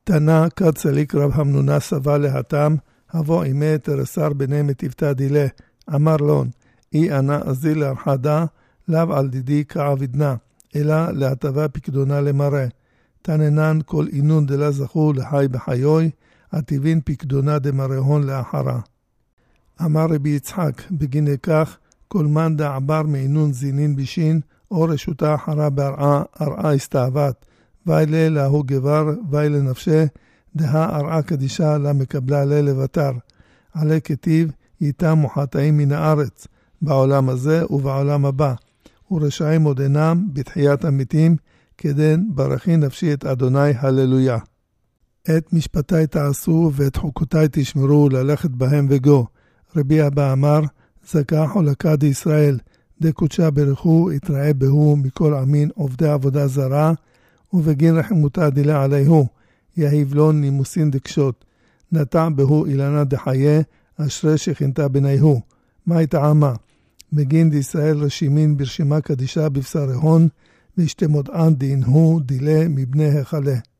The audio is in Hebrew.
תנא קצליק רב המנונה סבה להתם, הבוא אימי תרסר בני מטיבתא דילה, אמר לון, אי אנא אזיל להרחדה, לאו על דידי כעבידנה, אלא להטבה פקדונה למראה. תננן כל אינון דלה זכו לחי בחיוי, עטיבין פקדונה דמרהון לאחרה. אמר רבי יצחק, בגיני כך, כל מן דעבר מאינון זינין בישין, או רשותה אחרה בהרעה, הרעה הסתאבת, ואילה להוא גבר, ואילה נפשה, דה הרעה קדישה לה מקבלה לה לבטר. עלי כתיב, איתם מוחטאים מן הארץ, בעולם הזה ובעולם הבא. ורשעים עוד אינם בתחיית המתים, כדן ברכי נפשי את אדוני הללויה. את משפטי תעשו ואת חוקותי תשמרו ללכת בהם וגו. רבי אבא אמר, זכה חולקה דישראל, דה קודשה ברכו יתראה בהו מכל עמין עובדי עבודה זרה, ובגין רחמותה דילה עליהו, יהיב לון נימוסין דקשות, נטע בהו אילנה דחיה, אשרי שכינתה בניהו. מה יטעמה? בגין דישראל רשימין ברשימה קדישה בבשר הון, וישתמודען דינהו דילה מבני החלה.